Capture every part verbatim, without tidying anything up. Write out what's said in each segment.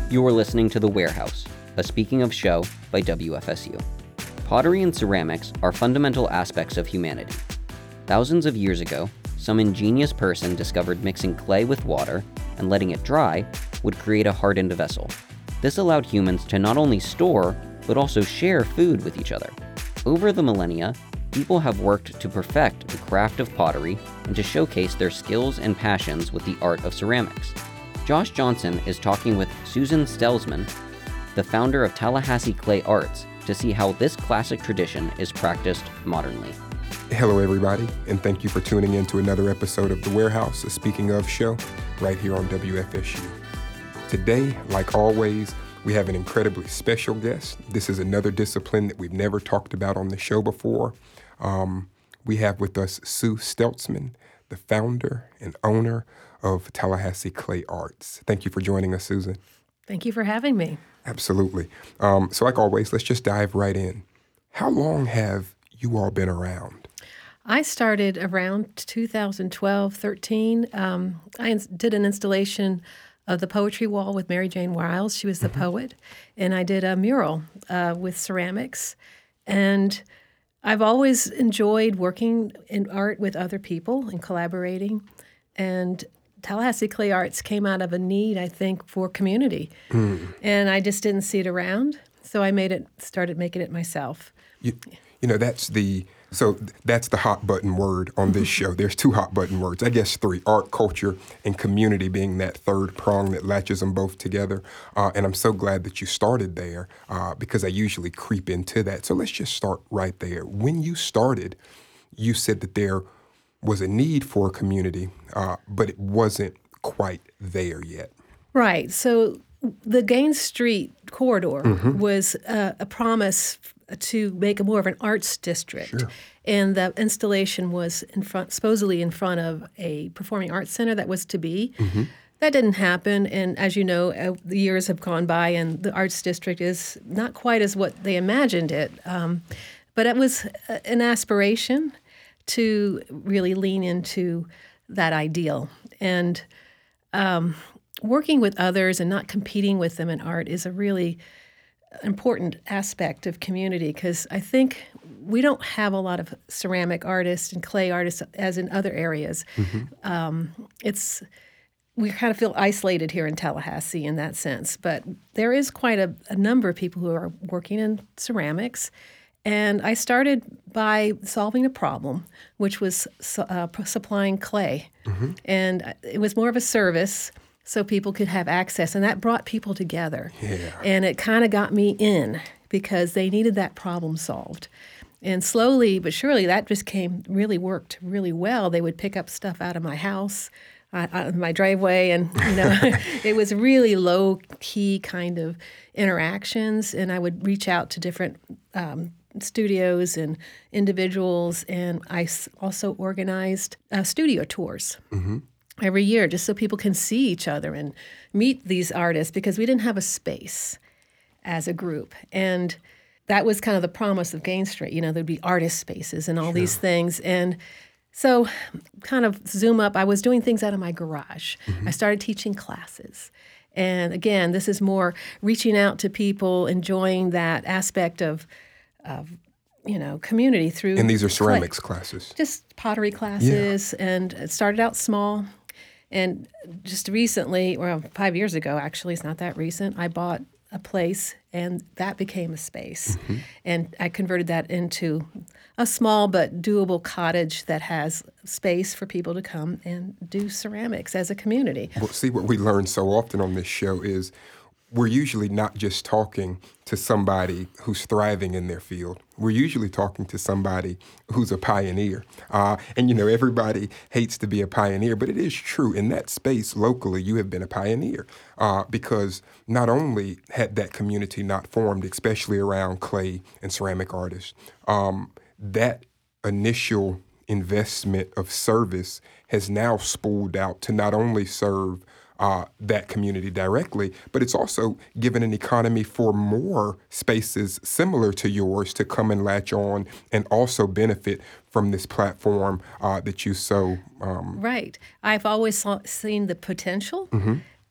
You're listening to The Warehouse, a Speaking of show by W F S U. Pottery and ceramics are fundamental aspects of humanity. Thousands of years ago, some ingenious person discovered mixing clay with water and letting it dry would create a hardened vessel. This allowed humans to not only store, but also share food with each other. Over the millennia, people have worked to perfect the craft of pottery and to showcase their skills and passions with the art of ceramics. Josh Johnson is talking with Susan Stelzman, the founder of Tallahassee Clay Arts, to see how this classic tradition is practiced modernly. Hello, everybody, and thank you for tuning in to another episode of The Warehouse, a Speaking of show, right here on W F S U. Today, like always, we have an incredibly special guest. This is another discipline that we've never talked about on the show before. Um, we have with us Sue Stelzman, the founder and owner of Tallahassee Clay Arts. Thank you for joining us, Susan. Thank you for having me. Absolutely. Um, so like always, let's just dive right in. How long have you all been around? I started around two thousand twelve, thirteen. Um, I ins- did an installation of the poetry wall with Mary Jane Wiles. She was the mm-hmm. poet. And I did a mural uh, with ceramics. And I've always enjoyed working in art with other people and collaborating. And Tallahassee Clay Arts came out of a need, I think, for community. Mm. And I just didn't see it around. So I made it, started making it myself. You, you know, that's the, so that's the hot button word on this show. There's two hot button words, I guess three, art, culture, and community being that third prong that latches them both together. Uh, and I'm so glad that you started there uh, because I usually creep into that. So let's just start right there. When you started, you said that there was a need for a community, uh, but it wasn't quite there yet. Right. So the Gaines Street corridor mm-hmm. was uh, a promise to make a more of an arts district. Sure. And the installation was in front, supposedly in front of a performing arts center that was to be. Mm-hmm. That didn't happen. And as you know, uh, the years have gone by and the arts district is not quite as what they imagined it. Um, but it was an aspiration to really lean into that ideal. And um, working with others and not competing with them in art is a really important aspect of community because I think we don't have a lot of ceramic artists and clay artists as in other areas. Mm-hmm. Um, it's we kind of feel isolated here in Tallahassee in that sense, but there is quite a, a number of people who are working in ceramics. And I started by solving a problem, which was uh, supplying clay. Mm-hmm. And it was more of a service so people could have access. And that brought people together. Yeah. And it kind of got me in because they needed that problem solved. And slowly but surely, that just came, really worked really well. They would pick up stuff out of my house, uh, out of my driveway. And, you know, it was really low-key kind of interactions. And I would reach out to different um studios and individuals, and I also organized uh, studio tours mm-hmm. every year just so people can see each other and meet these artists because we didn't have a space as a group. And that was kind of the promise of Gaines Street. You know, there'd be artist spaces and all sure. these things. And so kind of zoom up, I was doing things out of my garage. Mm-hmm. I started teaching classes. And again, this is more reaching out to people, enjoying that aspect of of, you know, community through... And these are ceramics clay. classes? Just pottery classes, yeah. and it started out small. And just recently, well, five years ago, actually, it's not that recent, I bought a place, and that became a space. Mm-hmm. And I converted that into a small but doable cottage that has space for people to come and do ceramics as a community. Well, see, what we learn so often on this show is we're usually not just talking to somebody who's thriving in their field. We're usually talking to somebody who's a pioneer. Uh, and, you know, everybody hates to be a pioneer, but it is true. In that space locally, you have been a pioneer uh, because not only had that community not formed, especially around clay and ceramic artists, um, that initial investment of service has now spooled out to not only serve Uh, that community directly, but it's also given an economy for more spaces similar to yours to come and latch on and also benefit from this platform uh, that you so... Um, right. I've always saw, seen the potential, mm-hmm.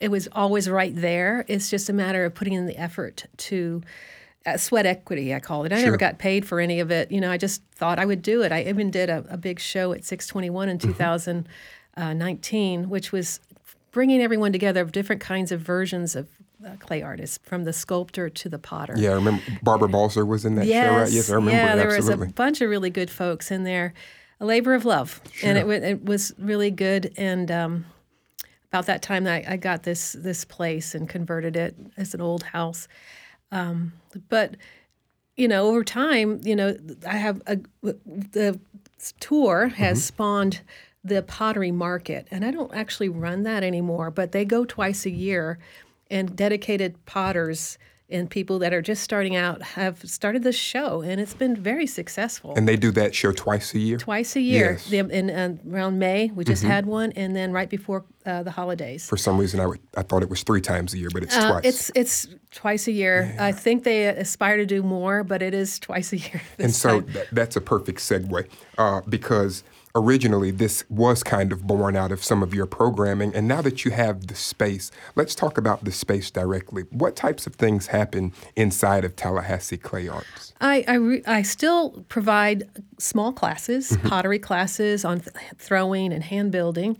it was always right there. It's just a matter of putting in the effort to uh, sweat equity, I call it. I Sure. never got paid for any of it. You know, I just thought I would do it. I even did a, a big show at six twenty-one in two thousand nineteen, which was bringing everyone together of different kinds of versions of uh, clay artists, from the sculptor to the potter. Yeah, I remember Barbara Balser was in that yes, show, right? Yes, I remember yeah, it, there absolutely. was a bunch of really good folks in there. A labor of love, Sure. and it, wa- it was really good. And um, about that time, I, I got this this place and converted it as an old house. Um, but you know, over time, you know, I have a, the tour has Mm-hmm. spawned the pottery market, and I don't actually run that anymore. But they go twice a year, and dedicated potters and people that are just starting out have started this show, and it's been very successful. And they do that show twice a year? Twice a year. Yes. The- in, uh, around May, we just had one, and then right before uh, the holidays. For some reason, I, would, I thought it was three times a year, but it's Uh, twice. it's it's twice a year. I think they aspire to do more, but it is twice a year. This And so time. that, that's a perfect segue uh, because originally this was kind of born out of some of your programming. And now that you have the space, let's talk about the space directly. What types of things happen inside of Tallahassee Clay Arts? I I, re- I still provide small classes, Mm-hmm. pottery classes on th- throwing and hand building.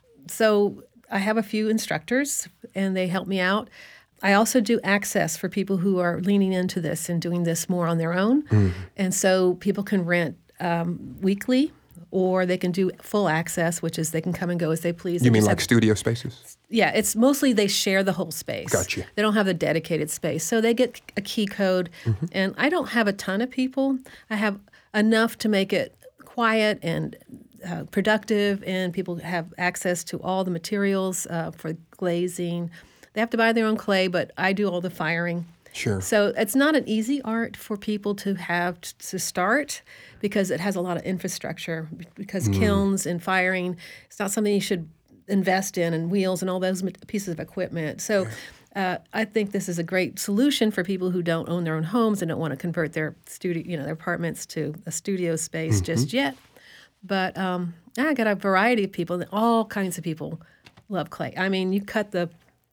So I have a few instructors, and they help me out. I also do access for people who are leaning into this and doing this more on their own. Mm-hmm. And so people can rent um, weekly, or they can do full access, which is they can come and go as they please. You They mean just like have- studio spaces? yeah, it's mostly they share the whole space. Gotcha. They don't have the dedicated space. So they get a key code. Mm-hmm. And I don't have a ton of people. I have enough to make it quiet and uh, productive, and people have access to all the materials uh, for glazing. They have to buy their own clay, but I do all the firing. Sure. So it's not an easy art for people to have t- to start, because it has a lot of infrastructure, because Mm. kilns and firing, it's not something you should invest in, and wheels and all those ma- pieces of equipment. So uh, I think this is a great solution for people who don't own their own homes and don't want to convert their studio, you know, their apartments to a studio space Mm-hmm. just yet. But um, I got a variety of people, all kinds of people love clay. I mean, you cut the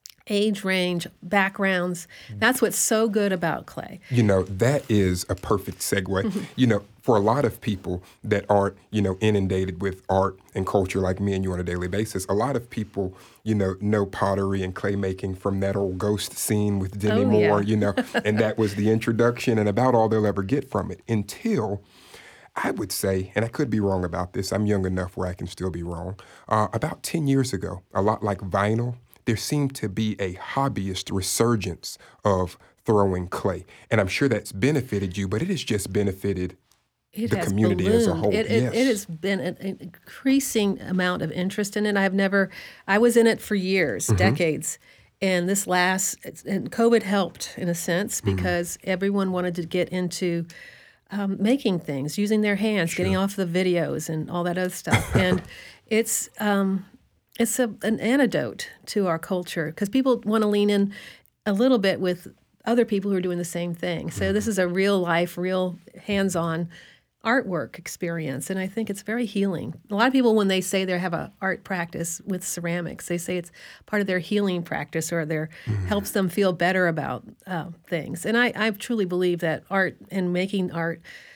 age range, backgrounds. That's what's so good about clay. You know, that is a perfect segue. Mm-hmm. You know, for a lot of people that aren't, you know, inundated with art and culture like me and you on a daily basis, a lot of people, you know, know pottery and clay making from that old Ghost scene with Demi Oh, Moore, yeah. you know, and that was the introduction and about all they'll ever get from it until, I would say, and I could be wrong about this, I'm young enough where I can still be wrong, uh, about ten years ago, a lot like vinyl, there seemed to be a hobbyist resurgence of throwing clay. And I'm sure that's benefited you, but it has just benefited It the has community as a ballooned. whole. It, it, Yes. it has been an an increasing amount of interest in it. I've never, I was in it for years, Mm-hmm. decades. And this last, and COVID helped in a sense, Mm-hmm. because everyone wanted to get into um, making things, using their hands, getting off the videos and all that other stuff. And it's um, it's a, an antidote to our culture, because people want to lean in a little bit with other people who are doing the same thing. So this is a real life, real hands-on artwork experience, and I think it's very healing. A lot of people, when they say they have a art practice with ceramics, they say it's part of their healing practice, or their helps them feel better about uh, things. And I, I truly believe that art and making art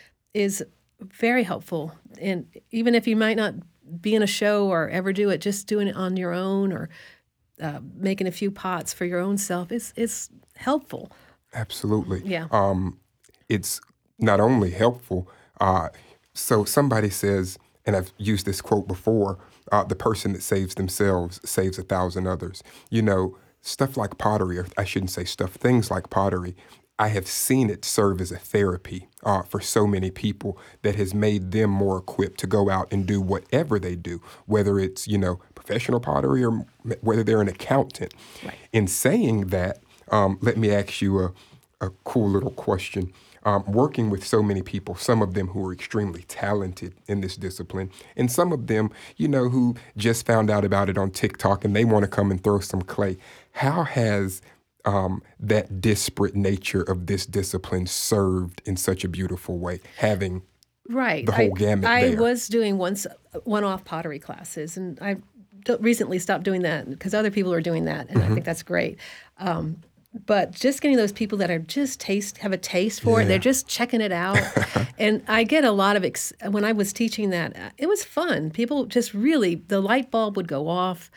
is very helpful. And even if you might not be in a show or ever do it, just doing it on your own, or uh, making a few pots for your own self, is is helpful. Absolutely. Yeah. Um, it's not only helpful. Uh, so somebody says, and I've used this quote before, uh, the person that saves themselves saves a thousand others. You know, stuff like pottery, or I shouldn't say stuff, things like pottery, I have seen it serve as a therapy uh, for so many people that has made them more equipped to go out and do whatever they do, whether it's, you know, professional pottery or m- whether they're an accountant. Right. In saying that, um, let me ask you a, a cool little question. Um, working with so many people, some of them who are extremely talented in this discipline, and some of them, you know, who just found out about it on TikTok and they want to come and throw some clay. How has um, that disparate nature of this discipline served in such a beautiful way, having Right. the whole I, gamut I there? was doing once one-off pottery classes, and I recently stopped doing that because other people are doing that, and mm-hmm. I think that's great. Um, but just getting those people that are just taste have a taste for yeah. it, they're just checking it out. And I get a lot of ex- when I was teaching that, it was fun. People just really the light bulb would go off,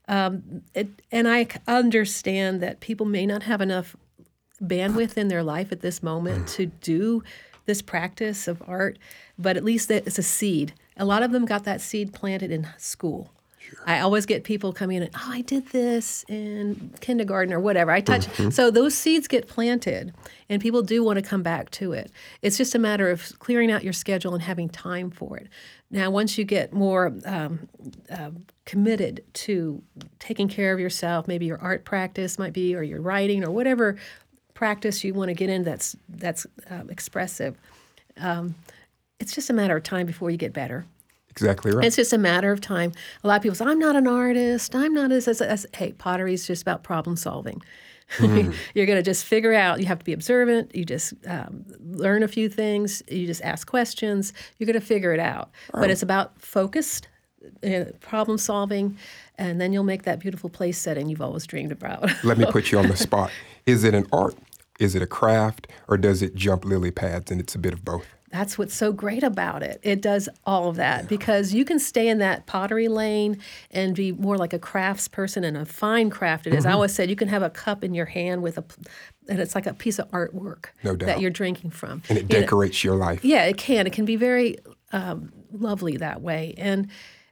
um, it, and I understand that people may not have enough bandwidth in their life at this moment mm. to do this practice of art, but at least it's a seed. A lot of them got that seed planted in school. Sure. I always get people coming in and, oh, I did this in kindergarten or whatever. I touch. Mm-hmm. So those seeds get planted, and people do want to come back to it. It's just a matter of clearing out your schedule and having time for it. Now, once you get more um, uh, committed to taking care of yourself, maybe your art practice might be, or your writing, or whatever practice you want to get in that's that's um, expressive, um, it's just a matter of time before you get better. Exactly right. It's just a matter of time. A lot of people say, I'm not an artist. I'm not as, as, as hey, pottery is just about problem solving. Mm. You're going to just figure out, you have to be observant. You just um, learn a few things. You just ask questions. You're going to figure it out. Right. But it's about focused uh, problem solving, and then you'll make that beautiful place setting you've always dreamed about. Let me put you on the spot. Is it an art? Is it a craft? Or does it jump lily pads and it's a bit of both? That's what's so great about it. It does all of that, yeah. because you can stay in that pottery lane and be more like a crafts person, and a fine craft it is. Mm-hmm. I always said you can have a cup in your hand with a, and it's like a piece of artwork no doubt. that you're drinking from. And it decorates you know, your life. Yeah, it can. It can be very um, lovely that way. And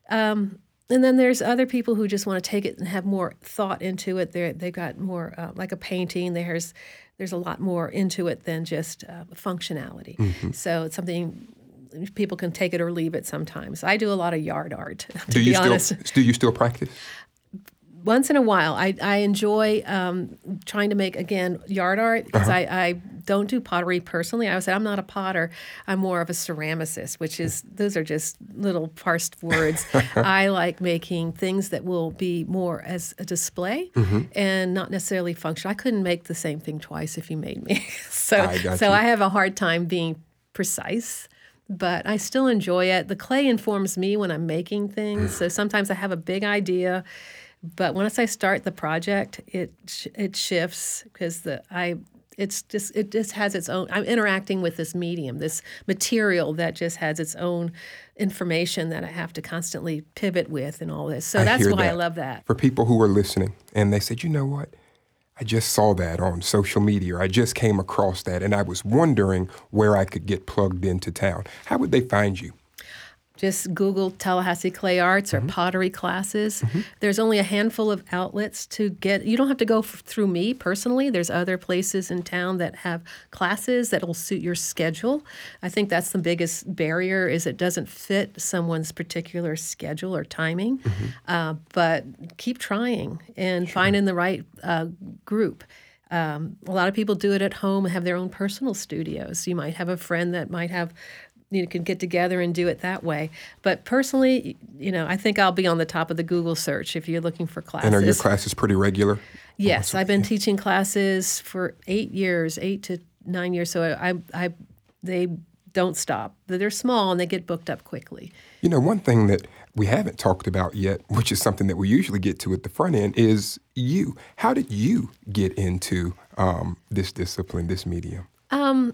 um, and then there's other people who just want to take it and have more thought into it. They they've got more uh, like a painting. There's There's a lot more into it than just uh, functionality. Mm-hmm. So it's something people can take it or leave it sometimes. I do a lot of yard art, to do you be still, honest. Do you still practice? Once in a while. I, I enjoy um, trying to make, again, yard art, because uh-huh. I, I don't do pottery personally. I would say I'm not a potter. I'm more of a ceramicist, which is, those are just little parsed words. I like making things that will be more as a display mm-hmm. and not necessarily functional. I couldn't make the same thing twice if you made me. so I so you. I have a hard time being precise. But I still enjoy it. The clay informs me when I'm making things. So sometimes I have a big idea, but once I start the project, it sh- it shifts because the I it's just it just has its own. I'm interacting with this medium, this material that just has its own information that I have to constantly pivot with and all this. So I that's why that. I love that. For people who are listening and they said, you know what? I just saw that on social media. I just came across that, and I was wondering where I could get plugged into town. How would they find you? Just Google Tallahassee Clay Arts or mm-hmm. pottery classes. Mm-hmm. There's only a handful of outlets to get. You don't have to go f- through me personally. There's other places in town that have classes that will suit your schedule. I think that's the biggest barrier, is it doesn't fit someone's particular schedule or timing. Mm-hmm. Uh, but keep trying and sure. finding the right uh, group. Um, a lot of people do it at home and have their own personal studios. You might have a friend that might have you can get together and do it that way. But personally, you know, I think I'll be on the top of the Google search if you're looking for classes. And are your classes pretty regular? Yes, I've been teaching classes for eight years, eight to nine years. So I, I, they don't stop. They're small and they get booked up quickly. You know, one thing that we haven't talked about yet, which is something that we usually get to at the front end, is you. How did you get into um, this discipline, this medium? Um.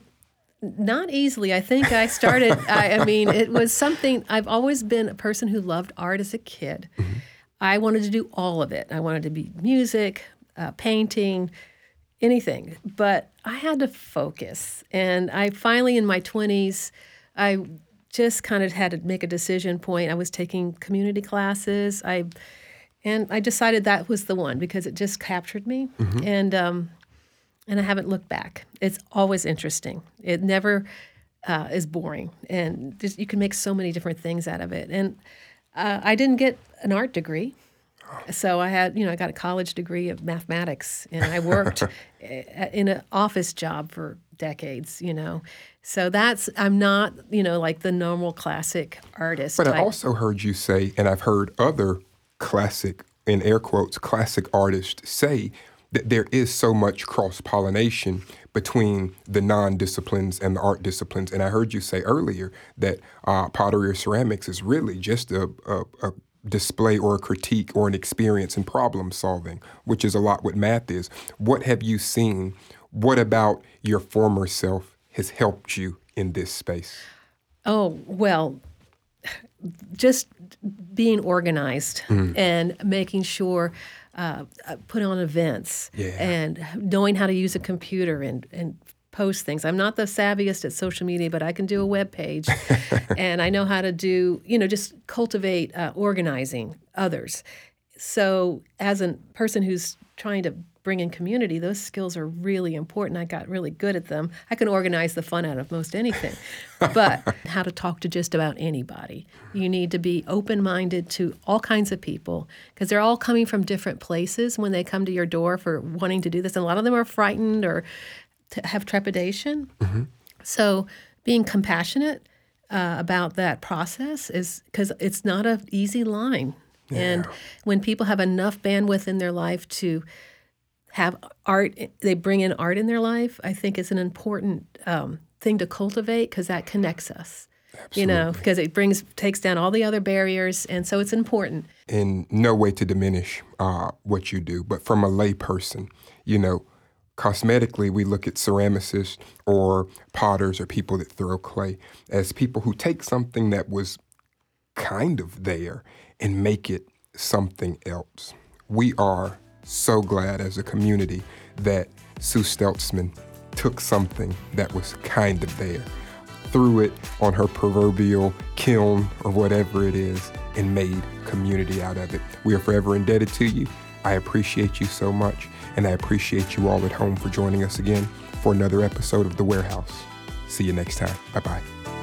Not easily. I think I started, I, I mean, it was something, I've always been a person who loved art as a kid. Mm-hmm. I wanted to do all of it. I wanted to be music, uh, painting, anything. But I had to focus. And I finally, in my twenties, I just kind of had to make a decision point. I was taking community classes. I And I decided that was the one because it just captured me. Mm-hmm. And, um, And I haven't looked back. It's always interesting. It never uh, is boring. And just, you can make so many different things out of it. And uh, I didn't get an art degree. So I had, you know, I got a college degree of mathematics. And I worked in an office job for decades, you know. So that's, I'm not, you know, like the normal classic artist. But type. I also heard you say, and I've heard other classic, in air quotes, classic artists say, that there is so much cross-pollination between the non-disciplines and the art disciplines. And I heard you say earlier that uh, pottery or ceramics is really just a, a, a display or a critique or an experience in problem solving, which is a lot what math is. What have you seen? What about your former self has helped you in this space? Oh, well, just being organized mm. and making sure, uh, put on events yeah. and knowing how to use a computer and, and post things. I'm not the savviest at social media, but I can do a web page and I know how to do, you know, just cultivate uh, organizing others. So as a person who's trying to bring in community, those skills are really important. I got really good at them. I can organize the fun out of most anything. But how to talk to just about anybody. You need to be open-minded to all kinds of people because they're all coming from different places when they come to your door for wanting to do this. And a lot of them are frightened or t- have trepidation. Mm-hmm. So being compassionate uh, about that process is because it's not an easy line. Yeah. And when people have enough bandwidth in their life to have art, they bring in art in their life, I think it's an important um, thing to cultivate because that connects us. Absolutely. You know, because it brings takes down all the other barriers, and so it's important. In no way to diminish uh, what you do, but from a lay person, you know, cosmetically, we look at ceramicists or potters or people that throw clay as people who take something that was kind of there and make it something else. We are so glad as a community that Sue Steltzman took something that was kind of there, threw it on her proverbial kiln or whatever it is, and made community out of it. We are forever indebted to you. I appreciate you so much, and I appreciate you all at home for joining us again for another episode of The Warehouse. See you next time. Bye-bye.